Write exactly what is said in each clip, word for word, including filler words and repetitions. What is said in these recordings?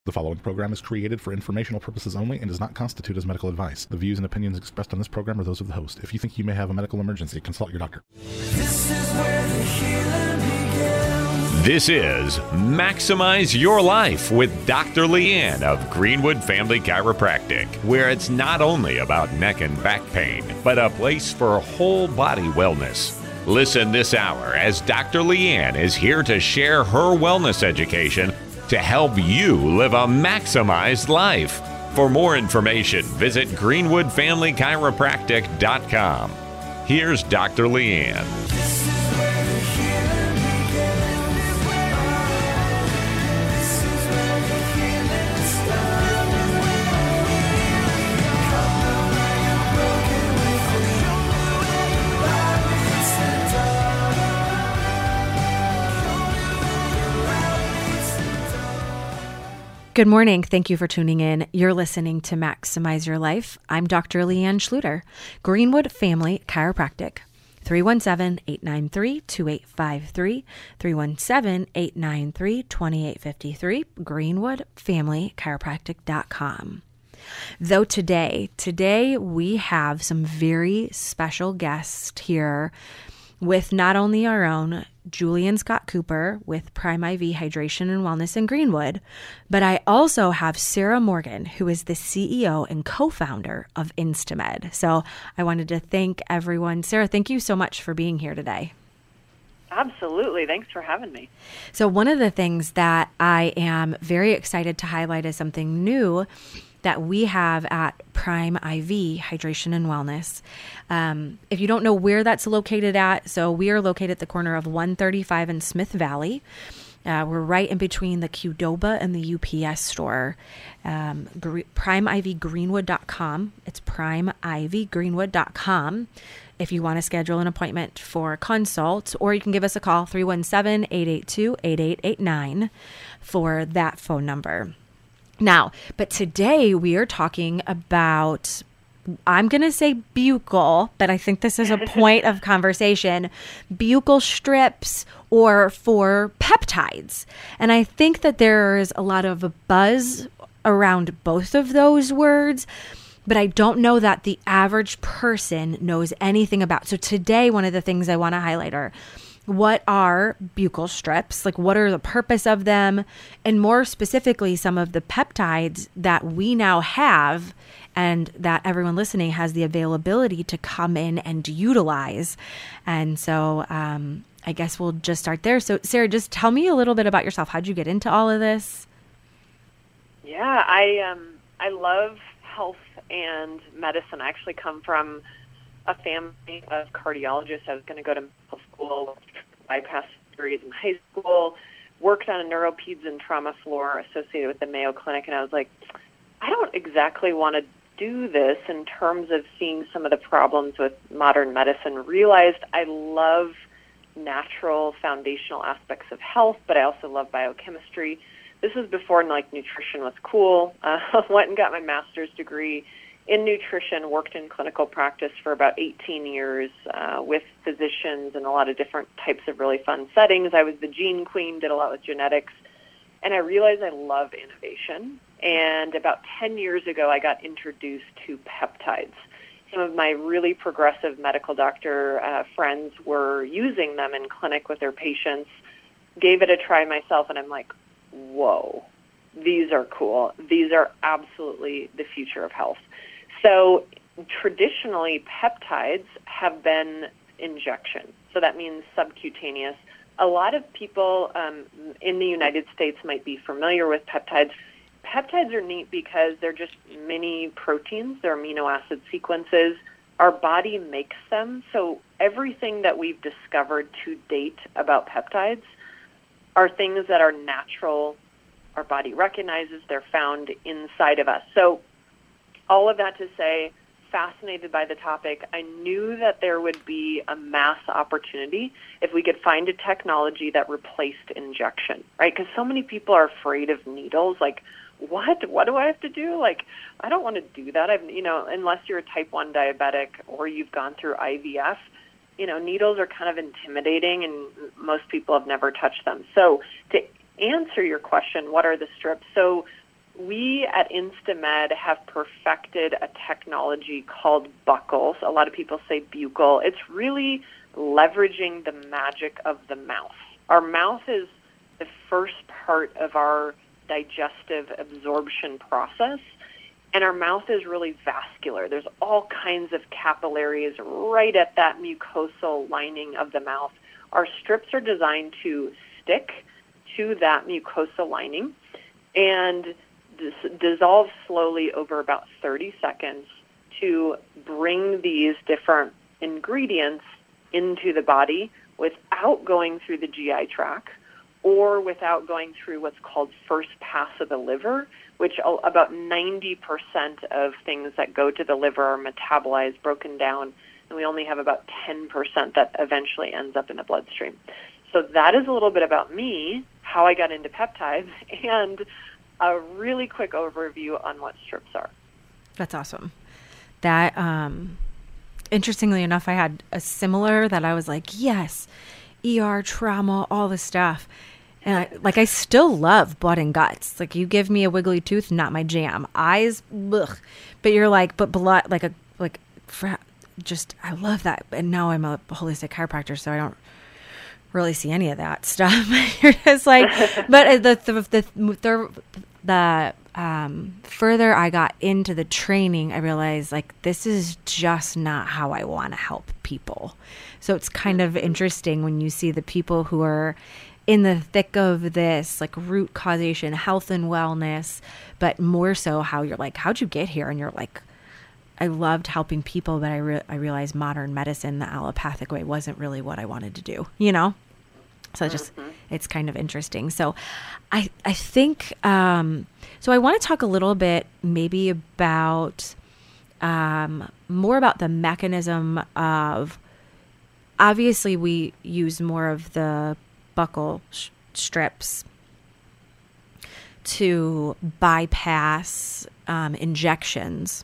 The following program is created for informational purposes only and does not constitute as medical advice. The views and opinions expressed on this program are those of the host. If you think you may have a medical emergency, consult your doctor. This is where the healing begins. This is Maximize Your Life with Doctor Leanne of Greenwood Family Chiropractic, where it's not only about neck and back pain, but a place for whole body wellness. Listen this hour as Doctor Leanne is here to share her wellness education to help you live a maximized life. For more information, visit greenwood family chiropractic dot com. Here's Doctor Leanne. This is where the healing begins. This is where the healing starts. Come know where you're broken with it. Show me where your light meets the dark. Show me where your light meets the dark. Good morning. Thank you for tuning in. You're listening to Maximize Your Life. I'm Doctor Leanne Schluter, Greenwood Family Chiropractic. three one seven, eight nine three, two eight five three, three one seven, eight nine three, two eight five three, greenwood family chiropractic dot com. Though today, today we have some very special guests here with not only our own Julian Scott Cooper with Prime I V Hydration and Wellness in Greenwood, but I also have Sarah Morgan, who is the C E O and co-founder of Instamed. So I wanted to thank everyone. Sarah, thank you so much for being here today. Absolutely. Thanks for having me. So one of the things that I am very excited to highlight is something new that we have at Prime I V Hydration and Wellness. Um, if you don't know where that's located at, so we are located at the corner of one thirty-five and Smith Valley. Uh, we're right in between the Qdoba and the U P S store. Um, prime I V greenwood dot com. It's prime I V greenwood dot com. If you want to schedule an appointment for a consult, or you can give us a call, three one seven, eight eight two, eight eight eight nine for that phone number. Now, but today we are talking about, I'm going to say buccal, but I think this is a point of conversation, buccal strips or for peptides. And I think that there's a lot of buzz around both of those words, but I don't know that the average person knows anything about. So today, one of the things I want to highlight are, what are buccal strips? Like, what are the purpose of them? And more specifically, some of the peptides that we now have and that everyone listening has the availability to come in and utilize. And so um, I guess we'll just start there. So Sarah, just tell me a little bit about yourself. How'd you get into all of this? Yeah, I um, I love health and medicine. I actually come from a family of cardiologists. I was going to go to medical school, bypass surgeries in high school, worked on a neuropeds and trauma floor associated with the Mayo Clinic, and I was like, I don't exactly want to do this in terms of seeing some of the problems with modern medicine. Realized I love natural foundational aspects of health, but I also love biochemistry. This was before like nutrition was cool. Uh, went and got my master's degree in nutrition, worked in clinical practice for about eighteen years uh, with physicians in a lot of different types of really fun settings. I was the gene queen, did a lot with genetics, and I realized I love innovation. And about ten years ago, I got introduced to peptides. Some of my really progressive medical doctor uh, friends were using them in clinic with their patients, gave it a try myself, and I'm like, whoa, these are cool. These are absolutely the future of health. So traditionally, peptides have been injection. So that means subcutaneous. A lot of people um, in the United States might be familiar with peptides. Peptides are neat because they're just mini proteins. They're amino acid sequences. Our body makes them. So everything that we've discovered to date about peptides are things that are natural. Our body recognizes they're found inside of us. So all of that to say, fascinated by the topic. I knew that there would be a mass opportunity if we could find a technology that replaced injection, right? Because so many people are afraid of needles. Like, what? What do I have to do? Like, I don't want to do that. I've, you know, unless you're a type one diabetic or you've gone through I V F, you know, needles are kind of intimidating, and most people have never touched them. So to answer your question, what are the strips? So we at InstaMed have perfected a technology called buccals. A lot of people say buccal. It's really leveraging the magic of the mouth. Our mouth is the first part of our digestive absorption process, and our mouth is really vascular. There's all kinds of capillaries right at that mucosal lining of the mouth. Our strips are designed to stick to that mucosal lining and dis- dissolve slowly over about thirty seconds to bring these different ingredients into the body without going through the G I tract or without going through what's called first pass of the liver, which about ninety percent of things that go to the liver are metabolized, broken down, and we only have about ten percent that eventually ends up in the bloodstream. So that is a little bit about me, how I got into peptides, and a really quick overview on what strips are. That's awesome. That, um, interestingly enough, I had a similar that I was like, yes, E R, trauma, all this stuff. And I, like, I still love blood and guts. Like, you give me a wiggly tooth, not my jam. Eyes, ugh. But you're like, but blood, like a, like, fra- just, I love that. And now I'm a holistic chiropractor, so I don't really see any of that stuff. You're just like, but the, the, the, the, the um, further I got into the training, I realized, like, this is just not how I want to help people. So it's kind of interesting when you see the people who are in the thick of this, like, root causation, health and wellness, but more so how you're like, how'd you get here? And you're like, I loved helping people, but I, re- I realized modern medicine, the allopathic way, wasn't really what I wanted to do, you know? So it's just, mm-hmm. it's kind of interesting. So I, I think, um, so I want to talk a little bit maybe about, um, more about the mechanism of, obviously we use more of the buccal sh- strips to bypass, um, injections,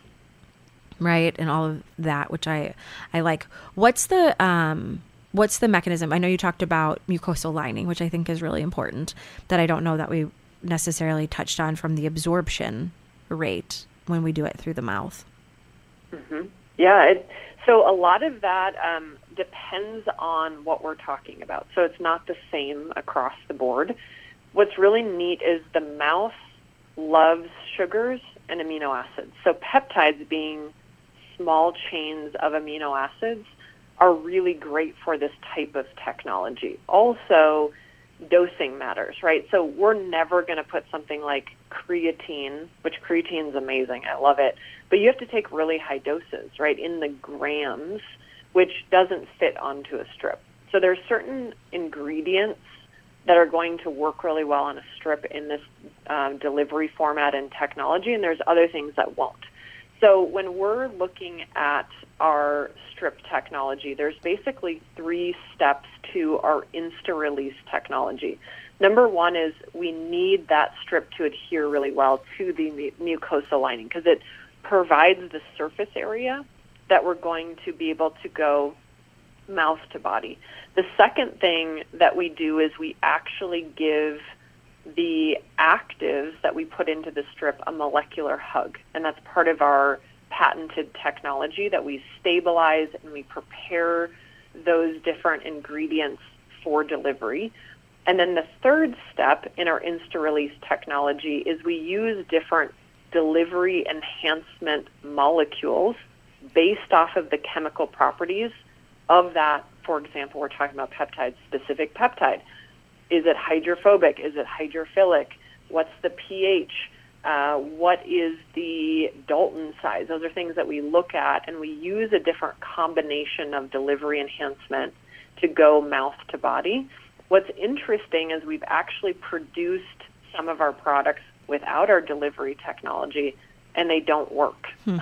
right? And all of that, which I, I like. What's the, um, what's the mechanism? I know you talked about mucosal lining, which I think is really important, that I don't know that we necessarily touched on from the absorption rate when we do it through the mouth. Mm-hmm. Yeah. It, so a lot of that um, depends on what we're talking about. So it's not the same across the board. What's really neat is the mouth loves sugars and amino acids. So peptides, being small chains of amino acids, are really great for this type of technology. Also, dosing matters, right? So we're never going to put something like creatine, which creatine is amazing. I love it. But you have to take really high doses, right, in the grams, which doesn't fit onto a strip. So there's certain ingredients that are going to work really well on a strip in this um, delivery format and technology, and there's other things that won't. So when we're looking at our strip technology, there's basically three steps to our insta-release technology. Number one is we need that strip to adhere really well to the mucosal lining because it provides the surface area that we're going to be able to go mouth to body. The second thing that we do is we actually give the actives that we put into the strip a molecular hug, and that's part of our patented technology that we stabilize and we prepare those different ingredients for delivery. And then the third step in our insta-release technology is we use different delivery enhancement molecules based off of the chemical properties of that. For example, we're talking about peptide, specific peptide. Is it hydrophobic? Is it hydrophilic? What's the pH? Uh, what is the Dalton size? Those are things that we look at, and we use a different combination of delivery enhancement to go mouth to body. What's interesting is we've actually produced some of our products without our delivery technology, and they don't work. Hmm.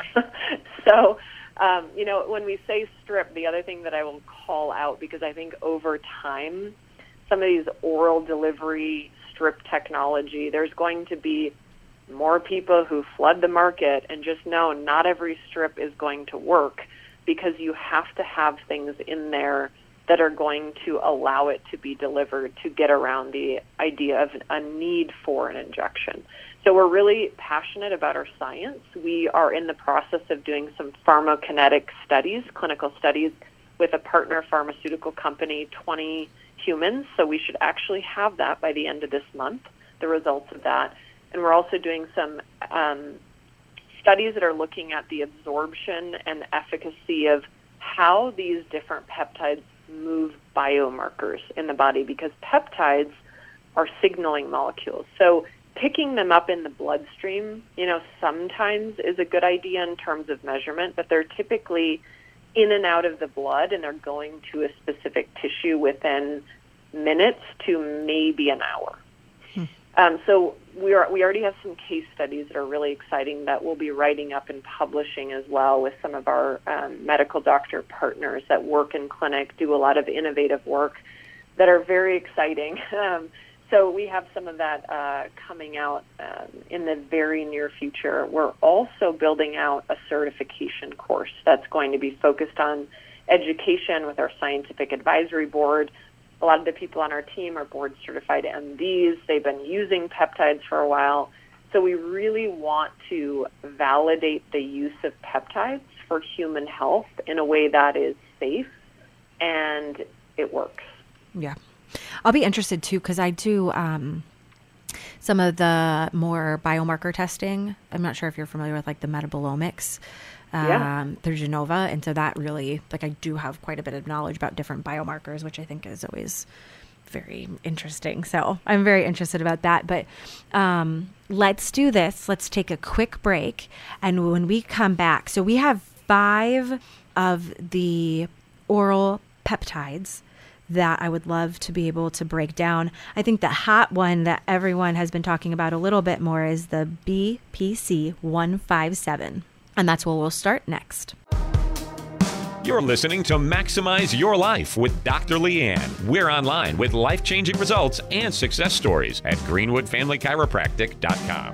So, um, you know, when we say strip, the other thing that I will call out, because I think over time, some of these oral delivery strip technology, there's going to be more people who flood the market, and just know not every strip is going to work because you have to have things in there that are going to allow it to be delivered to get around the idea of a need for an injection. So we're really passionate about our science. We are in the process of doing some pharmacokinetic studies, clinical studies, with a partner pharmaceutical company, twenty humans. So we should actually have that by the end of this month, the results of that. And we're also doing some um, studies that are looking at the absorption and efficacy of how these different peptides move biomarkers in the body, because peptides are signaling molecules. So picking them up in the bloodstream, you know, sometimes is a good idea in terms of measurement, but they're typically in and out of the blood, and they're going to a specific tissue within minutes to maybe an hour. Hmm. Um, so we are we already have some case studies that are really exciting that we'll be writing up and publishing as well with some of our um, medical doctor partners that work in clinic, do a lot of innovative work that are very exciting. Um, so we have some of that uh, coming out um, in the very near future. We're also building out a certification course that's going to be focused on education with our scientific advisory board. A lot of the people on our team are board certified M Ds. They've been using peptides for a while. So we really want to validate the use of peptides for human health in a way that is safe and it works. Yeah. I'll be interested too, because I do um, some of the more biomarker testing. I'm not sure if you're familiar with like the metabolomics um, yeah. through Genova. And so that really, like I do have quite a bit of knowledge about different biomarkers, which I think is always very interesting. So I'm very interested about that. But um, let's do this. Let's take a quick break. And when we come back, so we have five of the oral peptides that I would love to be able to break down. I think the hot one that everyone has been talking about a little bit more is the B P C one fifty-seven. And that's where we'll start next. You're listening to Maximize Your Life with Doctor Leanne. We're online with life-changing results and success stories at greenwood family chiropractic dot com.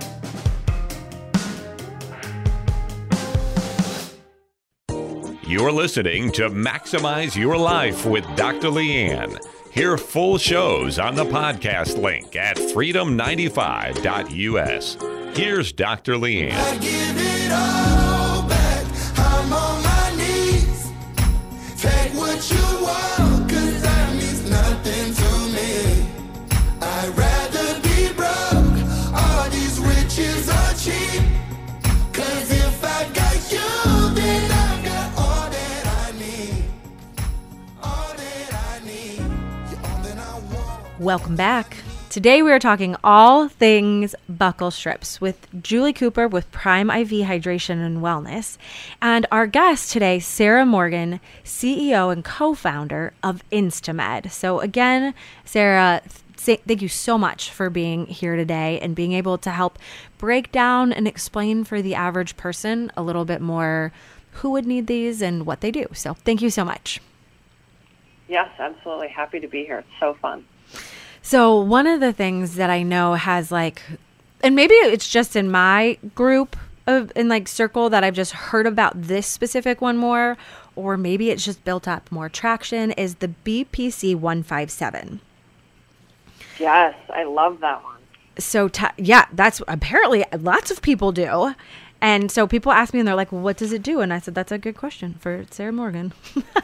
You're listening to Maximize Your Life with Doctor Leanne. Hear full shows on the podcast link at freedom ninety-five dot U S. Here's Doctor Leanne. I give it all back. I'm on my knees. Take what you want, 'cause that means nothing to me. I'd rather be broke. All these riches are cheap. 'Cause if I got you, then I got all that I need. All that I need. You're all that I want. Welcome back. Today we are talking all things buccal strips with Julie Cooper with Prime I V Hydration and Wellness, and our guest today, Sarah Morgan, C E O and co-founder of Instamed. So again, Sarah, th- thank you so much for being here today and being able to help break down and explain for the average person a little bit more who would need these and what they do. So thank you so much. Yes, absolutely. Happy to be here. It's so fun. So one of the things that I know has like, and maybe it's just in my group of in like circle that I've just heard about this specific one more, or maybe it's just built up more traction, is the B P C one fifty-seven. Yes, I love that one. So t- yeah, that's apparently lots of people do. And so people ask me and they're like, well, what does it do? And I said, that's a good question for Sarah Morgan.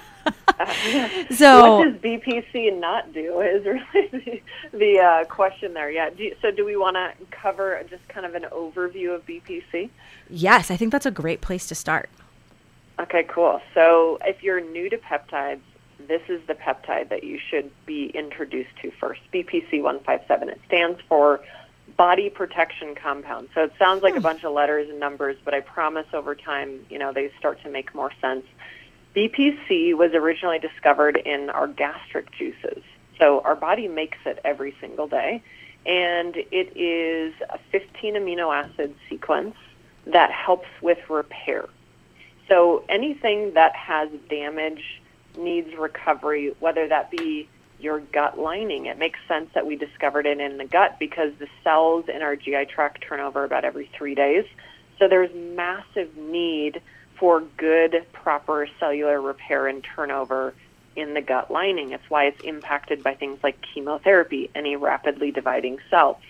So what does B P C not do is really the, the uh, question there. Yeah. Do you, so do we want to cover just kind of an overview of B P C? Yes, I think that's a great place to start. Okay, cool. So if you're new to peptides, this is the peptide that you should be introduced to first, B P C one fifty-seven. It stands for Body Protection Compound. So it sounds like hmm. a bunch of letters and numbers, but I promise over time, you know, they start to make more sense. B P C was originally discovered in our gastric juices. So our body makes it every single day, and it is a fifteen amino acid sequence that helps with repair. So anything that has damage needs recovery, whether that be your gut lining. It makes sense that we discovered it in the gut because the cells in our G I tract turn over about every three days. So there's massive need for good, proper cellular repair and turnover in the gut lining. It's why it's impacted by things like chemotherapy, any rapidly dividing cell.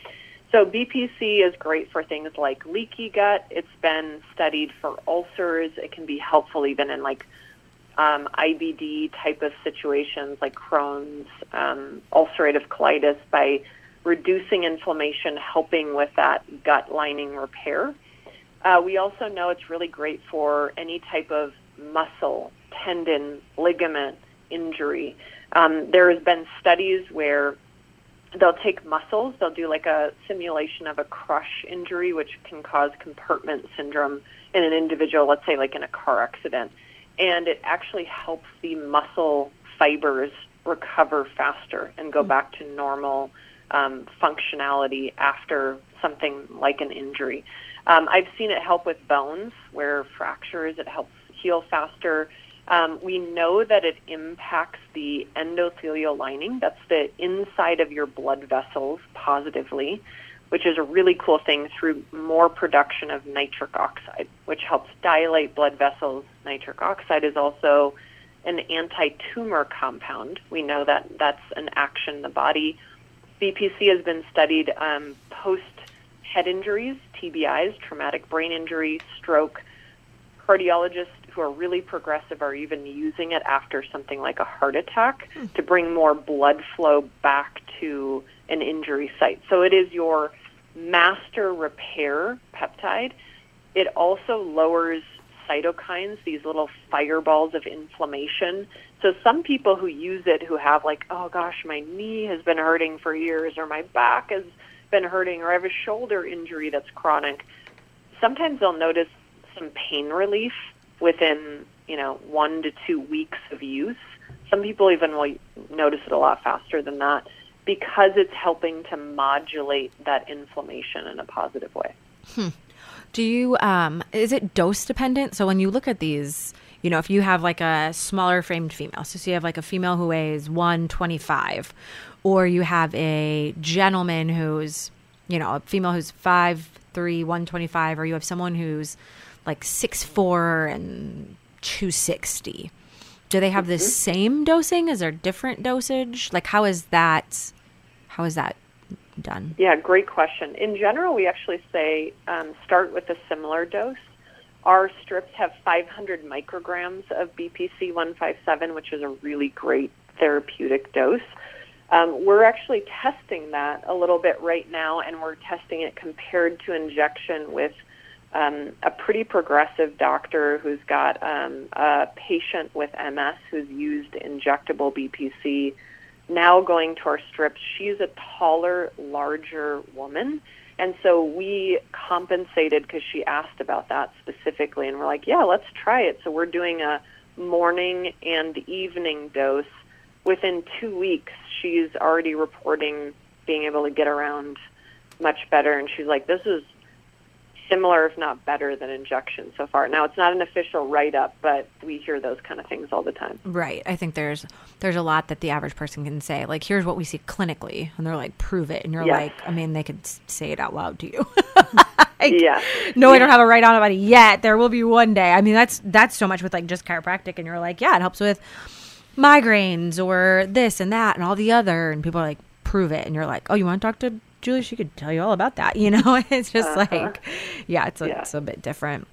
So B P C is great for things like leaky gut. It's been studied for ulcers. It can be helpful even in like um, I B D type of situations like Crohn's, um, ulcerative colitis by reducing inflammation, helping with that gut lining repair. Uh, we also know it's really great for any type of muscle, tendon, ligament injury. Um, there has been studies where they'll take muscles, they'll do like a simulation of a crush injury, which can cause compartment syndrome in an individual, let's say like in a car accident. And it actually helps the muscle fibers recover faster and go back to normal um, functionality after something like an injury. Um, I've seen it help with bones where fractures, it helps heal faster. Um, we know that it impacts the endothelial lining, that's the inside of your blood vessels, positively, which is a really cool thing through more production of nitric oxide, which helps dilate blood vessels. Nitric oxide is also an anti-tumor compound. We know that that's an action in the body. B P C has been studied um, post-head injuries, T B Is, traumatic brain injury, stroke. Cardiologists who are really progressive are even using it after something like a heart attack mm. to bring more blood flow back to an injury site. So it is your master repair peptide. It also lowers cytokines, these little fireballs of inflammation. So some people who use it who have like, oh gosh, my knee has been hurting for years, or my back has been hurting, or I have a shoulder injury that's chronic, sometimes they'll notice some pain relief within, you know, one to two weeks of use. Some people even will notice it a lot faster than that because it's helping to modulate that inflammation in a positive way. Hmm. Do you, um, is it dose dependent? So when you look at these, you know, if you have like a smaller framed female, so you have like a female who weighs one twenty-five, or you have a gentleman who's, you know, a female who's five three, one twenty-five, or you have someone who's like six four and two sixty. Do they have the mm-hmm. same dosing? Is there different dosage? Like how is that, how is that done? Yeah, great question. In general, we actually say um, start with a similar dose. Our strips have five hundred micrograms of B P C one fifty-seven, which is a really great therapeutic dose. Um, we're actually testing that a little bit right now, and we're testing it compared to injection with um, a pretty progressive doctor who's got um, a patient with M S who's used injectable B P C. Now going to our strips, she's a taller, larger woman, and so we compensated because she asked about that specifically, and we're like, yeah, let's try it. So we're doing a morning and evening dose. Within two weeks, she's already reporting being able to get around much better, and she's like, this is similar, if not better, than injection so far. Now, it's not an official write-up, but we hear those kind of things all the time. Right. I think there's there's a lot that the average person can say. Like, here's what we see clinically, and they're like, prove it. And you're yes. like, I mean, they could say it out loud to you. like, yeah. No, yeah. I don't have a write-on about it yet. There will be one day. I mean, that's that's so much with, like, just chiropractic, and you're like, yeah, it helps with migraines or this and that and all the other. And people are like, prove it. And you're like, oh, you want to talk to Julie? She could tell you all about that. You know, it's just uh-huh. like, yeah, it's a, yeah. it's a bit different.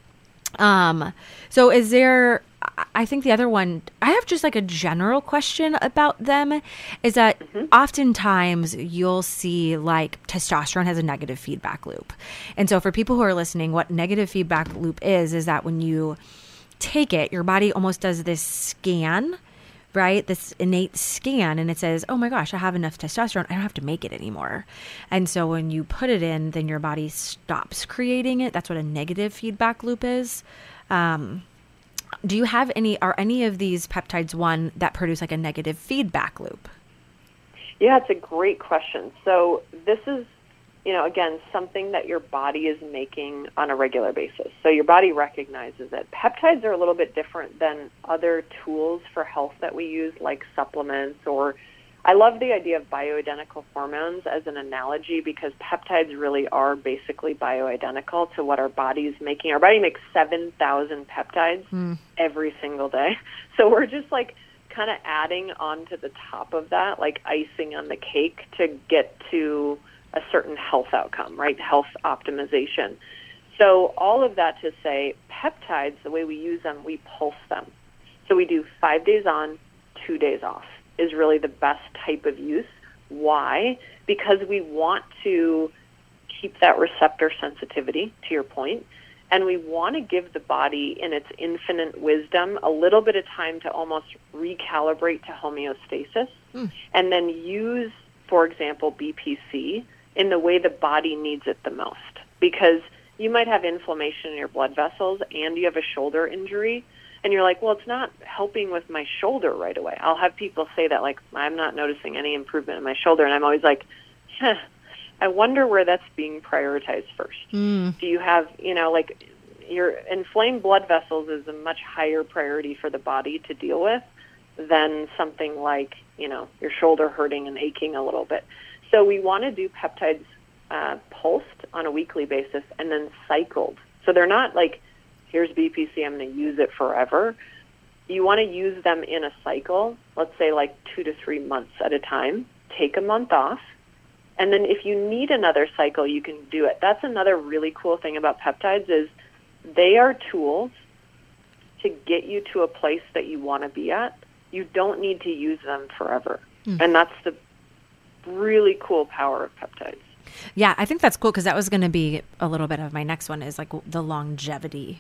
Um, so is there, I think the other one, I have just like a general question about them is that mm-hmm. oftentimes you'll see like testosterone has a negative feedback loop. And so for people who are listening, what negative feedback loop is, is that when you take it, your body almost does this scan, right? This innate scan, and it says, oh my gosh, I have enough testosterone. I don't have to make it anymore. And so when you put it in, then your body stops creating it. That's what a negative feedback loop is. Um, do you have any, are any of these peptides one that produce like a negative feedback loop? Yeah, it's a great question. So this is, you know, again, something that your body is making on a regular basis. So your body recognizes it. Peptides are a little bit different than other tools for health that we use, like supplements, or I love the idea of bioidentical hormones as an analogy because peptides really are basically bioidentical to what our body is making. Our body makes seven thousand peptides mm. every single day. So we're just like kind of adding onto the top of that, like icing on the cake to get to a certain health outcome, right? Health optimization. So all of that to say, peptides, the way we use them, we pulse them. So we do five days on, two days off is really the best type of use. Why? Because we want to keep that receptor sensitivity, to your point, and we want to give the body, in its infinite wisdom, a little bit of time to almost recalibrate to homeostasis, mm. and then use, for example, B P C in the way the body needs it the most. Because you might have inflammation in your blood vessels and you have a shoulder injury, and you're like, well, it's not helping with my shoulder right away. I'll have people say that, like, I'm not noticing any improvement in my shoulder, and I'm always like, huh, I wonder where that's being prioritized first. Mm. Do you have, you know, like, your inflamed blood vessels is a much higher priority for the body to deal with than something like, you know, your shoulder hurting and aching a little bit. So we want to do peptides uh, pulsed on a weekly basis and then cycled. So they're not like, here's B P C, I'm going to use it forever. You want to use them in a cycle, let's say like two to three months at a time. Take a month off. And then if you need another cycle, you can do it. That's another really cool thing about peptides is they are tools to get you to a place that you want to be at. You don't need to use them forever. Mm. And that's the really cool power of peptides. Yeah, I think that's cool because that was going to be a little bit of my next one is like the longevity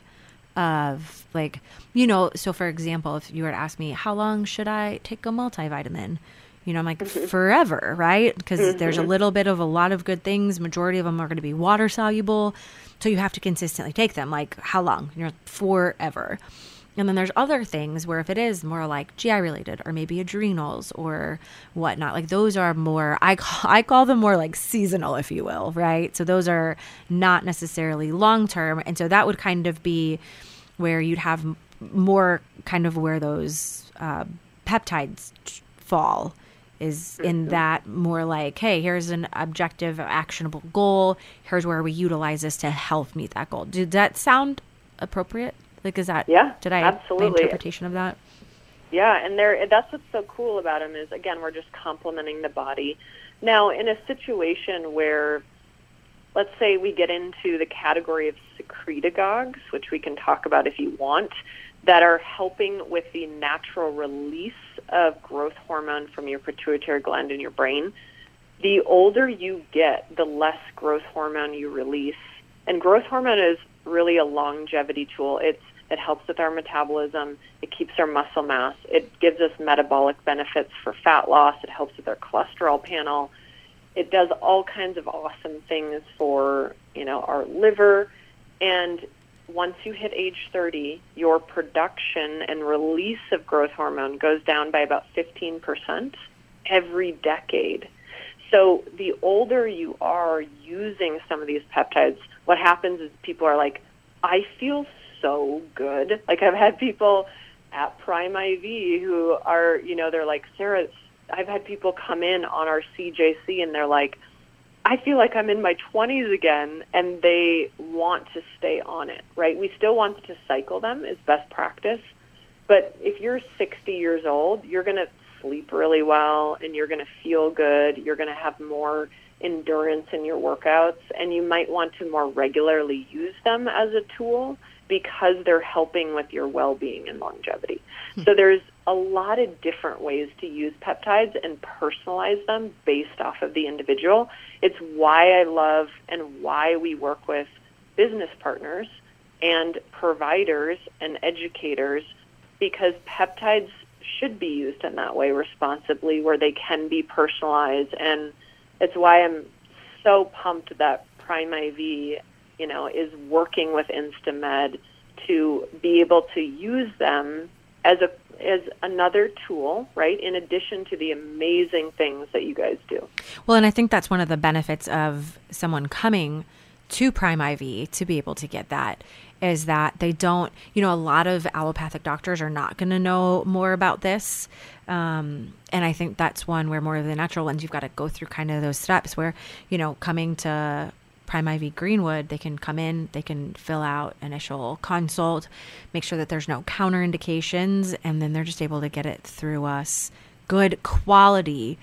of like, you know, so for example, if you were to ask me, how long should I take a multivitamin? You know, I'm like, mm-hmm. forever, right? Because mm-hmm. there's a little bit of a lot of good things. Majority of them are going to be water soluble. So you have to consistently take them. Like, how long? You know, forever. And then there's other things where if it is more like G I related or maybe adrenals or whatnot, like those are more, I call, I call them more like seasonal, if you will, right? So those are not necessarily long-term. And so that would kind of be where you'd have more kind of where those uh, peptides fall is in that more like, hey, here's an objective, actionable goal. Here's where we utilize this to help meet that goal. Did that sound appropriate? Like, is that, yeah, did I, absolutely. my interpretation of that? Yeah, and there, that's what's so cool about them is, again, we're just complementing the body. Now, in a situation where, let's say we get into the category of secretagogues, which we can talk about if you want, that are helping with the natural release of growth hormone from your pituitary gland in your brain, the older you get, the less growth hormone you release. And growth hormone is really a longevity tool. It's It helps with our metabolism. It keeps our muscle mass. It gives us metabolic benefits for fat loss. It helps with our cholesterol panel. It does all kinds of awesome things for, you know, our liver. And once you hit age thirty, your production and release of growth hormone goes down by about fifteen percent every decade. So the older you are using some of these peptides, what happens is people are like, I feel so good. Like I've had people at Prime I V who are, you know, they're like, Sarah, I've had people come in on our C J C and they're like, I feel like I'm in my twenties again, and they want to stay on it, right? We still want to cycle them as best practice, but if you're sixty years old, you're going to sleep really well and you're going to feel good. You're going to have more endurance in your workouts, and you might want to more regularly use them as a tool because they're helping with your well-being and longevity. Hmm. So there's a lot of different ways to use peptides and personalize them based off of the individual. It's why I love and why we work with business partners and providers and educators, because peptides should be used in that way responsibly, where they can be personalized. And it's why I'm so pumped that Prime I V, you know, is working with InstaMed to be able to use them as a as another tool, right, in addition to the amazing things that you guys do. Well, and I think that's one of the benefits of someone coming to Prime I V to be able to get that, is that they don't, you know, a lot of allopathic doctors are not going to know more about this. Um, and I think that's one where more of the natural ones, you've got to go through kind of those steps where, you know, coming to Prime I V Greenwood, they can come in, they can fill out initial consult, make sure that there's no counterindications, and then they're just able to get it through us. Good quality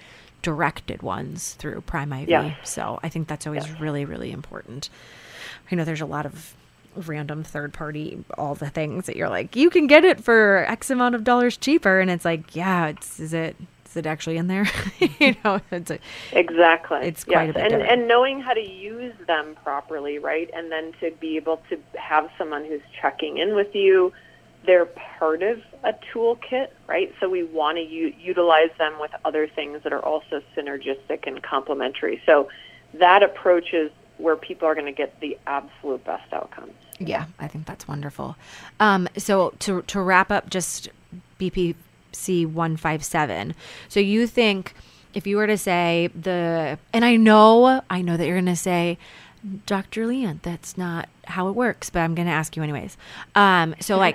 directed ones through Prime I V. Yes. So I think that's always Yes. really, really important. I know there's a lot of random third party, all the things that you're like, you can get it for X amount of dollars cheaper. And it's like, yeah, it's, is it, is it actually in there? you know, it's a, Exactly. It's quite yes. a bit and different. and knowing how to use them properly, right? And then to be able to have someone who's checking in with you. They're part of a toolkit, right? So we want to u- utilize them with other things that are also synergistic and complementary. So that approach is where people are going to get the absolute best outcomes. Yeah, I think that's wonderful. Um, so to to wrap up, just B P C one five seven. So you think if you were to say the, and I know, I know that you're going to say, Doctor Leanne, that's not how it works, but I'm going to ask you anyways. Um, so like,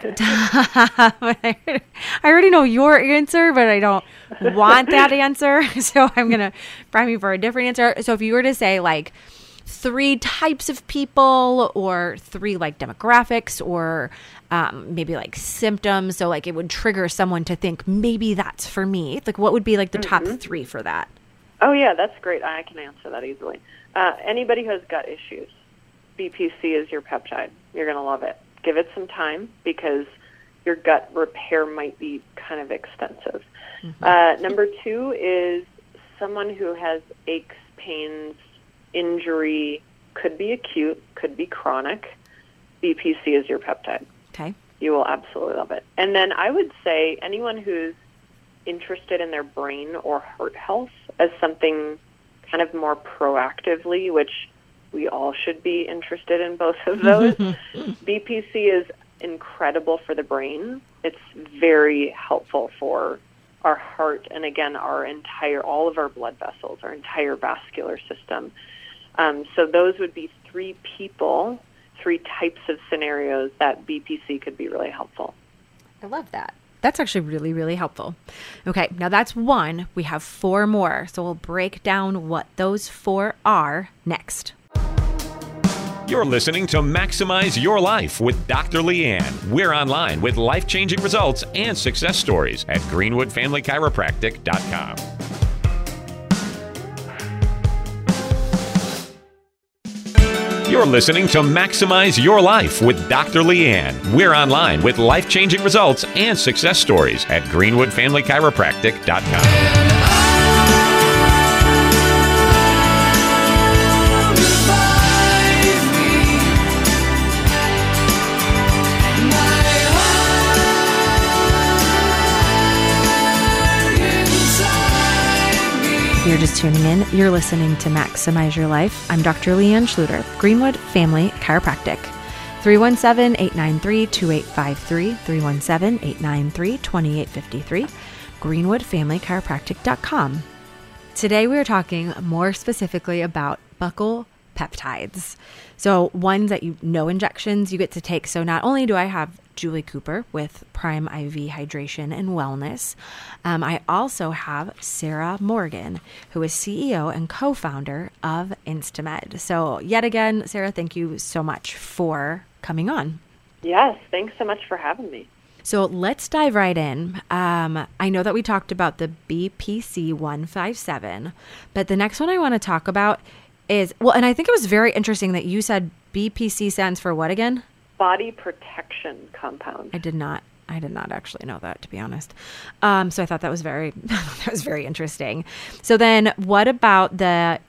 I already know your answer, but I don't want that answer. So I'm going to prime you for a different answer. So if you were to say like three types of people or three like demographics or um, maybe like symptoms, so like it would trigger someone to think maybe that's for me. Like what would be like the Mm-hmm. top three for that? Oh, yeah, that's great. I can answer that easily. Uh, anybody who has gut issues, B P C is your peptide. You're going to love it. Give it some time because your gut repair might be kind of extensive. Mm-hmm. Uh, number two is someone who has aches, pains, injury, could be acute, could be chronic. B P C is your peptide. Okay. You will absolutely love it. And then I would say anyone who's interested in their brain or heart health as something kind of more proactively, which we all should be interested in both of those. B P C is incredible for the brain. It's very helpful for our heart and, again, our entire, all of our blood vessels, our entire vascular system. Um, so those would be three people, three types of scenarios that B P C could be really helpful. I love that. That's actually really, really helpful. Okay, now that's one. We have four more. So we'll break down what those four are next. You're listening to Maximize Your Life with Doctor Leanne. We're online with life-changing results and success stories at greenwood family chiropractic dot com. You're listening to Maximize Your Life with Doctor Leanne. We're online with life-changing results and success stories at greenwood family chiropractic dot com. If you're just tuning in, you're listening to Maximize Your Life. I'm Doctor Leanne Schluter, Greenwood Family Chiropractic. three one seven, eight nine three, two eight five three, three one seven, eight nine three, two eight five three, greenwood family chiropractic dot com. Today we are talking more specifically about buccal peptides. So ones that you no injections you get to take. So not only do I have Julie Cooper with Prime I V Hydration and Wellness, um, I also have Sarah Morgan, who is C E O and co-founder of Instamed. So yet again, Sarah, thank you so much for coming on. Yes, thanks so much for having me. So let's dive right in. Um, I know that we talked about the B P C one five seven, but the next one I want to talk about is, well, and I think it was very interesting that you said B P C stands for what again? Body protection compound. I did not. I did not actually know that, to be honest. Um, so I thought that was very, that was very interesting. So then, what about the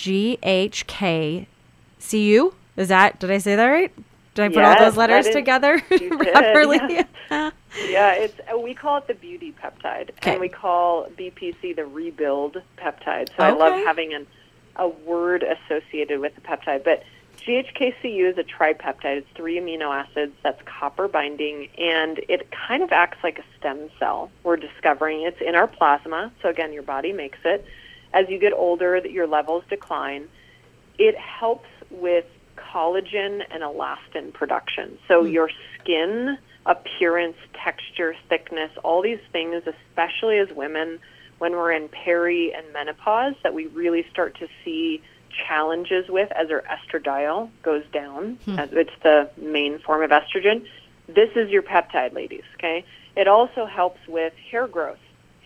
G H K C U? Is that? Did I say that right? Did I put Yes, all those letters that is- together you did, properly? yeah. Yeah, it's we call it the beauty peptide, Okay. and we call B P C the rebuild peptide. So I Okay. love having an, a word associated with the peptide. But G H K C U is a tripeptide. It's three amino acids that's copper binding, and it kind of acts like a stem cell. We're discovering it's in our plasma. So again, your body makes it. As you get older, that your levels decline. It helps with collagen and elastin production. So Mm. your skin appearance, texture, thickness, all these things, especially as women, when we're in peri and menopause, that we really start to see challenges with as our estradiol goes down. Hmm. As it's the main form of estrogen. This is your peptide, ladies, okay? It also helps with hair growth.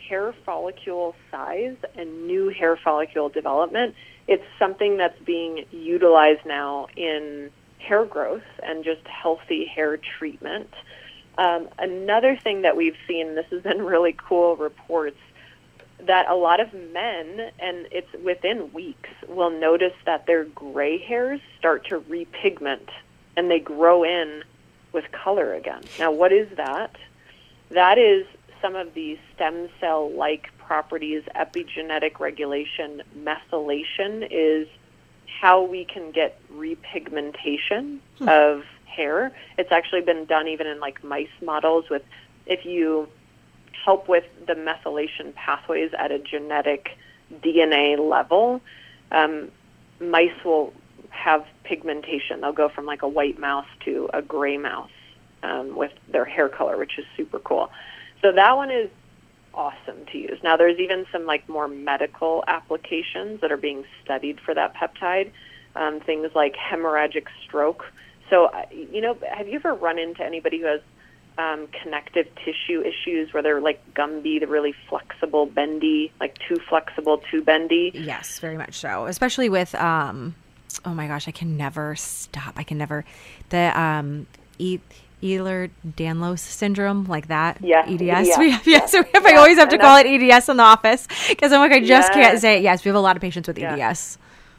hair follicle size and new hair follicle development. It's something that's being utilized now in hair growth and just healthy hair treatment. Um, another thing that we've seen, this has been really cool reports, that a lot of men, and it's within weeks, will notice that their gray hairs start to repigment and they grow in with color again. Now, what is that? That is some of the stem cell-like properties, epigenetic regulation, methylation is how we can get repigmentation hmm. of hair. It's actually been done even in like mice models with, if you help with the methylation pathways at a genetic D N A level, um, mice will have pigmentation. They'll go from like a white mouse to a gray mouse um, with their hair color, which is super cool. So that one is awesome to use. Now, there's even some like more medical applications that are being studied for that peptide, um, things like hemorrhagic stroke. So, you know, have you ever run into anybody who has um, connective tissue issues where they're like Gumby, the really flexible, bendy, like too flexible, too bendy? Yes, very much so. Especially with, um, oh my gosh, I can never stop. I can never, the um, e- Ehlers-Danlos syndrome, like that. Yeah. E D S. Yeah. We have, yeah, so we have, yeah. I always have to call it E D S in the office because I'm like, I just yeah. can't say it. Yes, we have a lot of patients with yeah. E D S.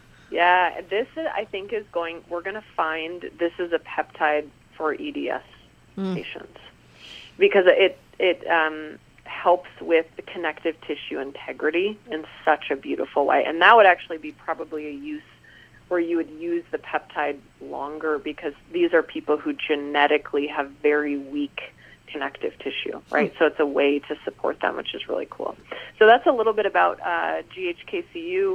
Yeah, this is, I think is going, we're going to find this is a peptide for E D S mm. patients because it, it um, helps with the connective tissue integrity in such a beautiful way. And that would actually be probably a use where you would use the peptide longer because these are people who genetically have very weak connective tissue, right? Mm. So it's a way to support them, which is really cool. So that's a little bit about uh, G H K C U.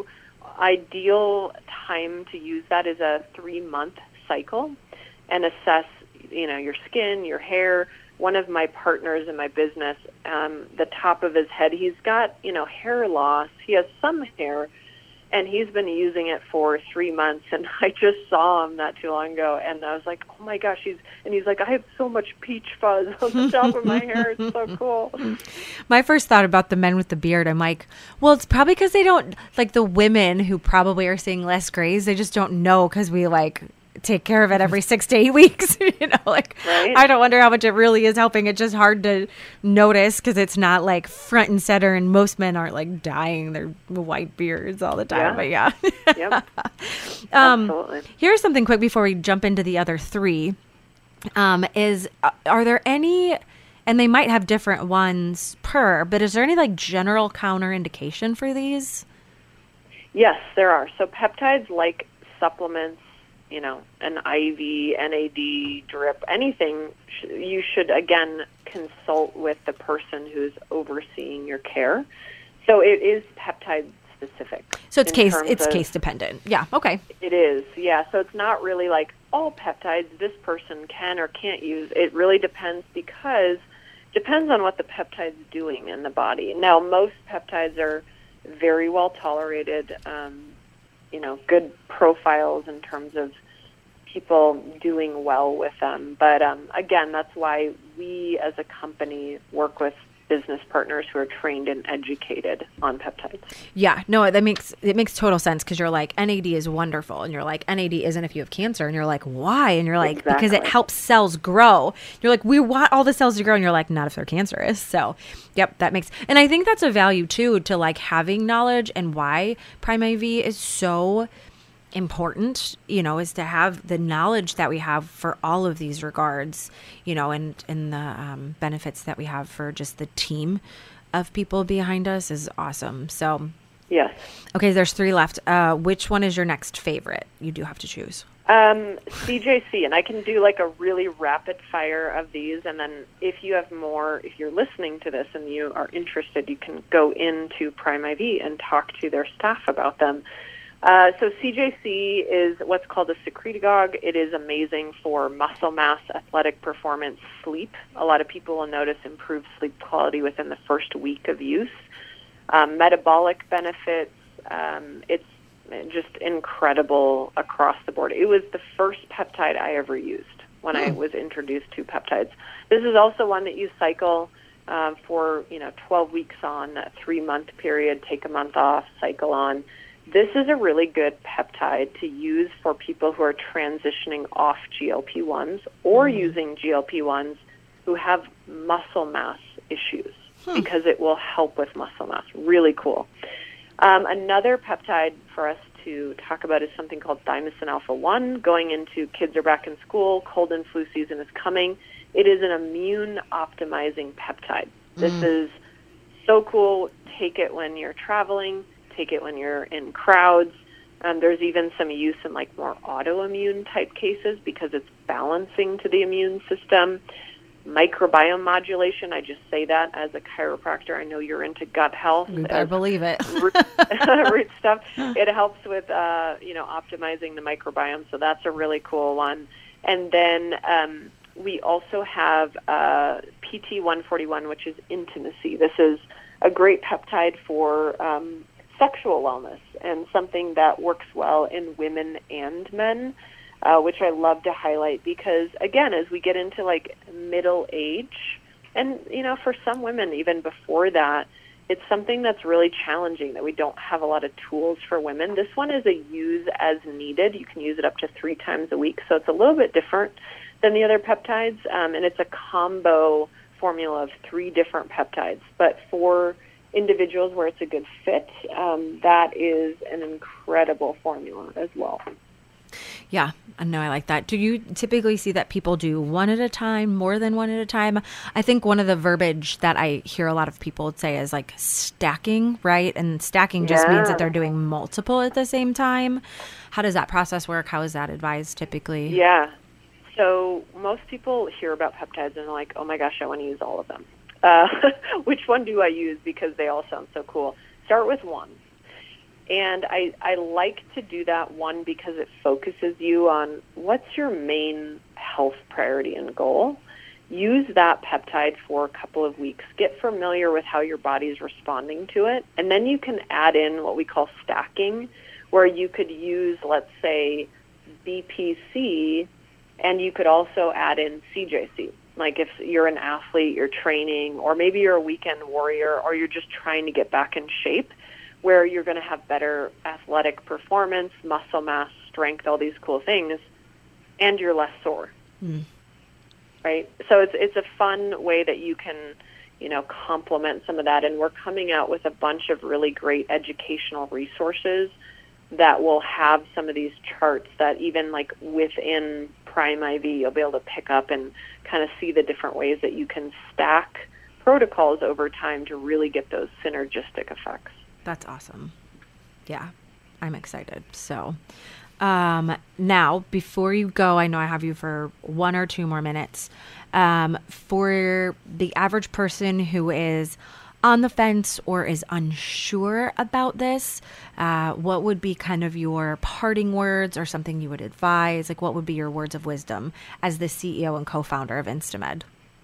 Ideal time to use that is a three-month cycle and assess, you know, your skin, your hair. One of my partners in my business, um, the top of his head, he's got, you know, hair loss. He has some hair, and he's been using it for three months. And I just saw him not too long ago, and I was like, oh my gosh, he's and he's like, I have so much peach fuzz on the top of my hair. It's so cool. My first thought about the men with the beard, I'm like, well, it's probably because they don't, like the women who probably are seeing less grays, they just don't know because we like take care of it every six to eight weeks. You know, like right? I don't wonder how much it really is helping. It's just hard to notice because it's not like front and center, and most men aren't like dyeing their white beards all the time. Yeah. But yeah. Yep. um, Absolutely. Here's something quick before we jump into the other three. Um, is uh, are there any, and they might have different ones per, but is there any like general counterindication for these? Yes, there are. So peptides like supplements, you know, an I V, N A D, drip, anything, sh- you should, again, consult with the person who's overseeing your care. So it is peptide specific. So it's case it's of, case dependent. Yeah, okay. It is, yeah. So it's not really like all peptides this person can or can't use. It really depends because depends on what the peptide's doing in the body. Now, most peptides are very well tolerated, um, you know, good profiles in terms of people doing well with them. But um, again, that's why we as a company work with business partners who are trained and educated on peptides. Yeah, no, that makes it makes total sense because you're like, N A D is wonderful, and you're like, N A D isn't if you have cancer, and you're like, why? And you're like, exactly. because it helps cells grow. You're like, we want all the cells to grow, and you're like, not if they're cancerous. So, yep, that makes, and I think that's a value too to like having knowledge and why Prime I V is so important, you know, is to have the knowledge that we have for all of these regards, you know, and, and the um, benefits that we have for just the team of people behind us is awesome. So, yes. Okay, there's three left. Uh, which one is your next favorite? You do have to choose. Um, C J C, and I can do like a really rapid fire of these, and then if you have more, if you're listening to this and you are interested, you can go into Prime I V and talk to their staff about them. Uh, so C J C is what's called a secretagogue. It is amazing for muscle mass, athletic performance, sleep. A lot of people will notice improved sleep quality within the first week of use. Um, metabolic benefits, um, it's just incredible across the board. It was the first peptide I ever used when mm. I was introduced to peptides. This is also one that you cycle uh, for, you know, twelve weeks on, a three-month period, take a month off, cycle on. This is a really good peptide to use for people who are transitioning off G L P ones or mm-hmm. using G L P ones who have muscle mass issues hmm. because it will help with muscle mass. Really cool. Um, another peptide for us to talk about is something called thymosin alpha one. Going into kids are back in school, cold and flu season is coming. It is an immune optimizing peptide. This mm. is so cool. Take it when you're traveling. Take it when you're in crowds. Um, there's even some use in like more autoimmune type cases because it's balancing to the immune system. Microbiome modulation, I just say that as a chiropractor. I know you're into gut health. I believe it. root, root stuff. It helps with, uh, you know, optimizing the microbiome, so that's a really cool one. And then um, we also have uh, P T one forty-one, which is intimacy. This is a great peptide for um, sexual wellness and something that works well in women and men. Uh, which I love to highlight because, again, as we get into, like, middle age, and, you know, for some women even before that, it's something that's really challenging that we don't have a lot of tools for women. This one is a use as needed. You can use it up to three times a week, so it's a little bit different than the other peptides, um, and it's a combo formula of three different peptides. But for individuals where it's a good fit, um, that is an incredible formula as well. Yeah, I know. I like that. Do you typically see that people do one at a time, more than one at a time? I think one of the verbiage that I hear a lot of people say is like stacking, right? And stacking yeah. just means that they're doing multiple at the same time. How does that process work? How is that advised typically? Yeah. So most people hear about peptides and they're like, oh my gosh, I want to use all of them. Uh, which one do I use? Because they all sound so cool. Start with one. And I, I like to do that, one, because it focuses you on what's your main health priority and goal. Use that peptide for a couple of weeks. Get familiar with how your body is responding to it. And then you can add in what we call stacking, where you could use, let's say, B P C, and you could also add in C J C. Like if you're an athlete, you're training, or maybe you're a weekend warrior, or you're just trying to get back in shape, where you're going to have better athletic performance, muscle mass, strength, all these cool things, and you're less sore, mm. right? So it's it's a fun way that you can, you know, complement some of that. And we're coming out with a bunch of really great educational resources that will have some of these charts that even like within Prime I V, you'll be able to pick up and kind of see the different ways that you can stack protocols over time to really get those synergistic effects. That's awesome. Yeah, I'm excited. So um, now, before you go, I know I have you for one or two more minutes. Um, for the average person who is on the fence or is unsure about this, uh, what would be kind of your parting words or something you would advise? Like, what would be your words of wisdom as the C E O and co-founder of Instamed?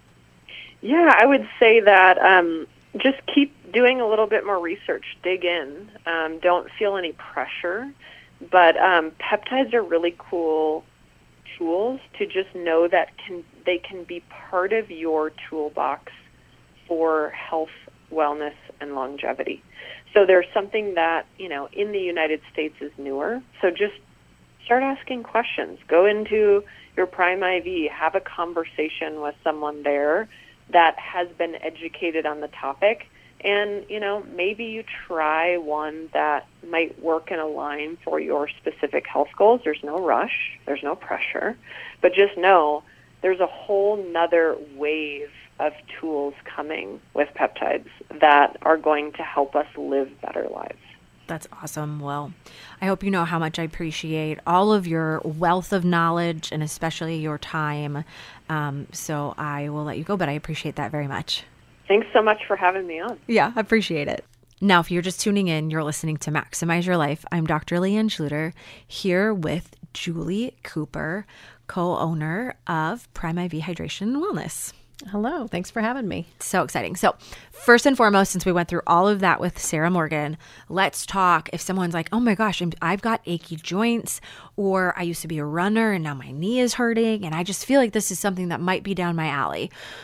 Yeah, I would say that um, just keep doing a little bit more research, dig in. Um, don't feel any pressure. But um, peptides are really cool tools to just know that can they can be part of your toolbox for health, wellness, and longevity. So there's something that, you know, in the United States is newer. So just start asking questions. Go into your Prime I V, have a conversation with someone there that has been educated on the topic. And, you know, maybe you try one that might work and align for your specific health goals. There's no rush. There's no pressure. But just know there's a whole nother wave of tools coming with peptides that are going to help us live better lives. That's awesome. Well, I hope you know how much I appreciate all of your wealth of knowledge and especially your time. Um, so I will let you go, but I appreciate that very much. Thanks so much for having me on. Yeah, I appreciate it. Now, if you're just tuning in, you're listening to Maximize Your Life. I'm Doctor Leanne Schluter here with Julie Cooper, co-owner of Prime I V Hydration and Wellness. Hello. Thanks for having me. So exciting. So first and foremost, since we went through all of that with Sarah Morgan, let's talk if someone's like, oh my gosh, I'm, I've got achy joints, or I used to be a runner and now my knee is hurting and I just feel like this is something that might be down my alley.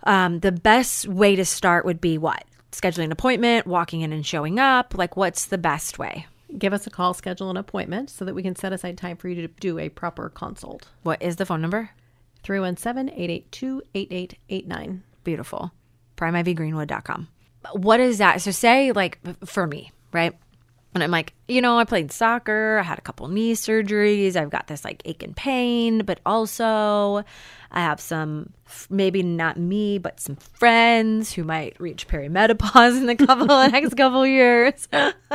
Um, the best way to start would be what? Scheduling an appointment, walking in and showing up. Like, what's the best way? Give us a call, schedule an appointment so that we can set aside time for you to do a proper consult. What is the phone number? three one seven, eight eight two, eight eight eight nine. Beautiful. prime I V greenwood dot com. What is that? So say like for me, right? And I'm like, you know, I played soccer. I had a couple knee surgeries. I've got this like ache and pain, but also I have some, maybe not me, but some friends who might reach perimenopause in the couple the next couple years.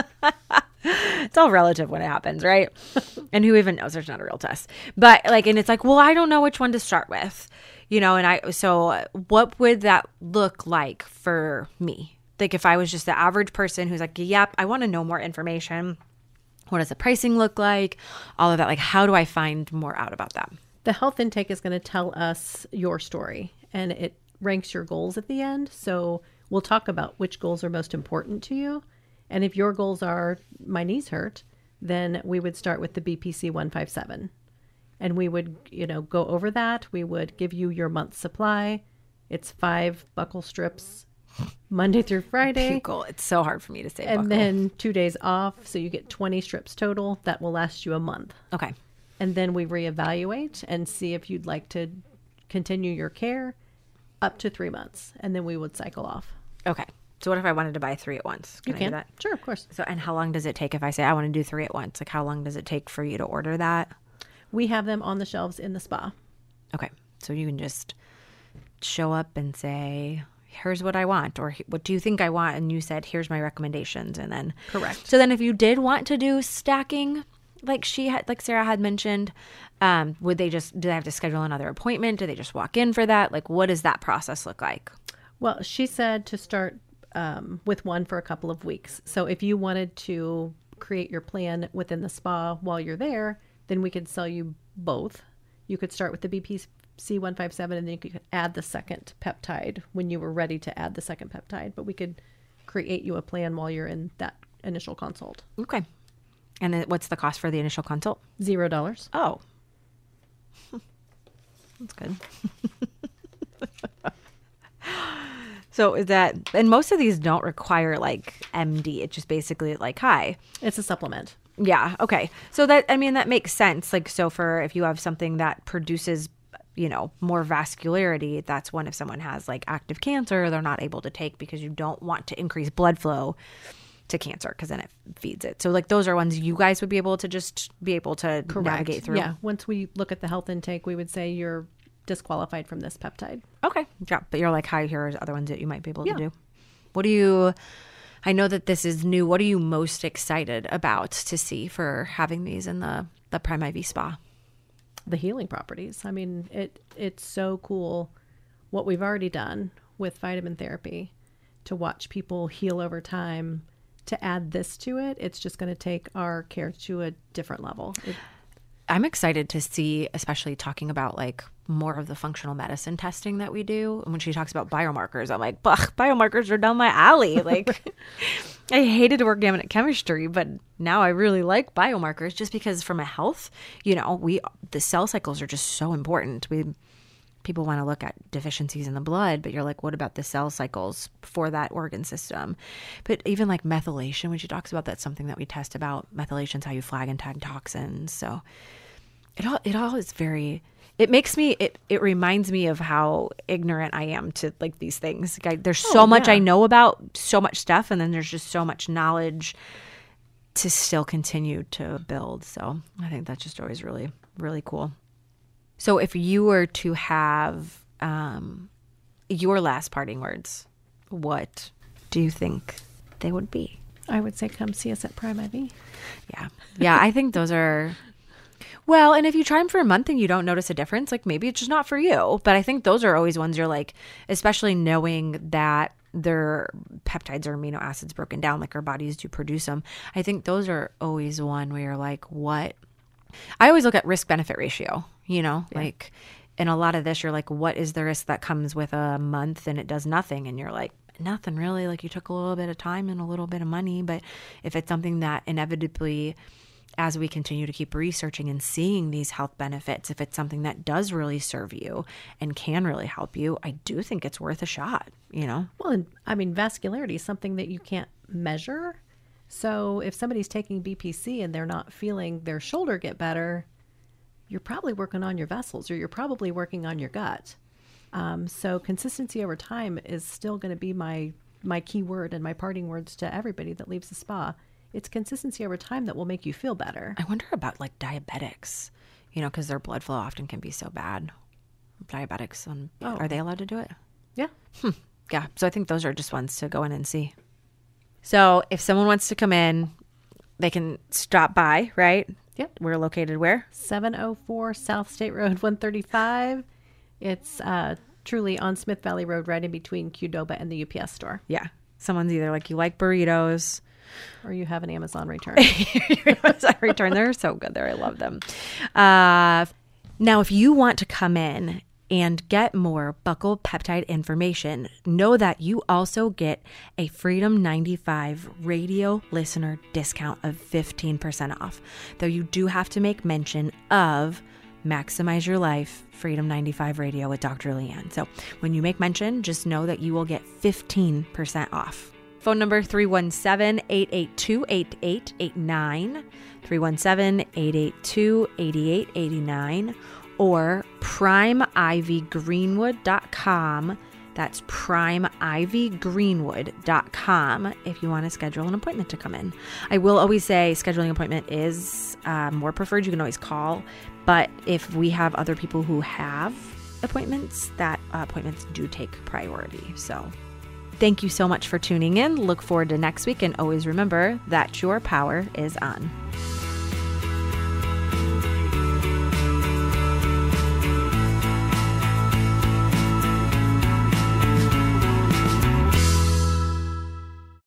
It's all relative when it happens, right? And who even knows? There's not a real test. But like, and it's like, well, I don't know which one to start with, you know, and I, so what would that look like for me? Like if I was just the average person who's like, yep, I want to know more information. What does the pricing look like? All of that. Like, how do I find more out about that? The health intake is going to tell us your story, and it ranks your goals at the end. So we'll talk about which goals are most important to you. And if your goals are, my knees hurt, then we would start with the B P C one fifty-seven. And we would, you know, go over that. We would give you your month's supply. It's five buckle strips Monday through Friday. Buckle. It's so hard for me to say. And buckle. then two days off. So you get twenty strips total. That will last you a month. Okay. And then we reevaluate and see if you'd like to continue your care up to three months. And then we would cycle off. Okay. So what if I wanted to buy three at once? Can You I can. do that? Sure, of course. So, and how long does it take if I say I want to do three at once? Like how long does it take for you to order that? We have them on the shelves in the spa. Okay. So you can just show up and say, here's what I want, or what do you think I want? And you said, here's my recommendations. And then, Correct. So then if you did want to do stacking, like she had, like Sarah had mentioned, um, would they just, do they have to schedule another appointment? Do they just walk in for that? Like, what does that process look like? Well, she said to start um, with one for a couple of weeks. So if you wanted to create your plan within the spa while you're there, then we could sell you both. You could start with the B P C one fifty-seven and then you could add the second peptide when you were ready to add the second peptide. But we could create you a plan while you're in that initial consult. Okay. And then what's the cost for the initial consult? Zero dollars. Oh, that's good. So is that, and most of these don't require like M D. It's just basically like, hi. It's a supplement. Yeah. Okay. So that, I mean, that makes sense. Like, so for, if you have something that produces, you know, more vascularity, that's when if someone has like active cancer, they're not able to take because you don't want to increase blood flow to cancer because then it feeds it. So like those are ones you guys would be able to just be able to Correct. navigate through. Yeah. Once we look at the health intake, we would say you're disqualified from this peptide. Okay. Yeah. But you're like, hi, here's other ones that you might be able Yeah. to do. What do you, I know that this is new. What are you most excited about to see for having these in the, the Prime I V spa? The healing properties. I mean, it it's so cool what we've already done with vitamin therapy to watch people heal over time. To add this to it, it's just going to take our care to a different level. It, I'm excited to see, especially talking about like more of the functional medicine testing that we do. And when she talks about biomarkers, I'm like, "Bah, biomarkers are down my alley." Like, I hated organic chemistry, but now I really like biomarkers just because from a health, you know, we the cell cycles are just so important. We people want to look at deficiencies in the blood, but you're like, what about the cell cycles for that organ system? But even like methylation, when she talks about, that's something that we test about. Methylation is how you flag and tag toxins. So it all, it all is very, it makes me, it, it reminds me of how ignorant I am to like these things. Like I, there's so Oh, much yeah. I know about so much stuff. And then there's just so much knowledge to still continue to build. So I think that's just always really, really cool. So if you were to have um, your last parting words, what do you think they would be? I would say come see us at Prime I V. Yeah. Yeah, I think those are, well, and if you try them for a month and you don't notice a difference, like maybe it's just not for you. But I think those are always ones you're like, especially knowing that their peptides or amino acids broken down, like our bodies do produce them. I think those are always one where you're like, what? I always look at risk benefit ratio, you know, Yeah. like in a lot of this, you're like, what is the risk that comes with a month and it does nothing? And you're like, nothing really. Like you took a little bit of time and a little bit of money. But if it's something that inevitably as we continue to keep researching and seeing these health benefits, if it's something that does really serve you and can really help you, I do think it's worth a shot, you know? Well, and I mean, vascularity is something that you can't measure. So if somebody's taking B P C and they're not feeling their shoulder get better, you're probably working on your vessels, or you're probably working on your gut. Um, so consistency over time is still going to be my, my key word and my parting words to everybody that leaves the spa. It's consistency over time that will make you feel better. I wonder about like diabetics, you know, because their blood flow often can be so bad. Diabetics, um, Oh. are they allowed to do it? Yeah. Yeah. So I think those are just ones to go in and see. So if someone wants to come in, they can stop by, right? Yep. We're located where? seven oh four South State Road one thirty-five. It's uh, truly on Smith Valley Road, right in between Qdoba and the U P S store. Yeah. Someone's either like, you like burritos, Or you have an Amazon return. I return. They're so good there. I love them. Uh, now, if you want to come in and get more buccal peptide information, know that you also get a Freedom ninety-five radio listener discount of fifteen percent off. Though you do have to make mention of Maximize Your Life Freedom ninety-five Radio with Doctor Leanne. So when you make mention, just know that you will get fifteen percent off. Phone number three one seven, eight eight two, eight eight eight nine, three one seven, eight eight two, eight eight eight nine, or prime ivy greenwood dot com. That's prime ivy greenwood dot com if you want to schedule an appointment to come in. I will always say scheduling an appointment is uh, more preferred. You can always call, but if we have other people who have appointments, that uh, appointments do take priority. So thank you so much for tuning in. Look forward to next week, and always remember that your power is on.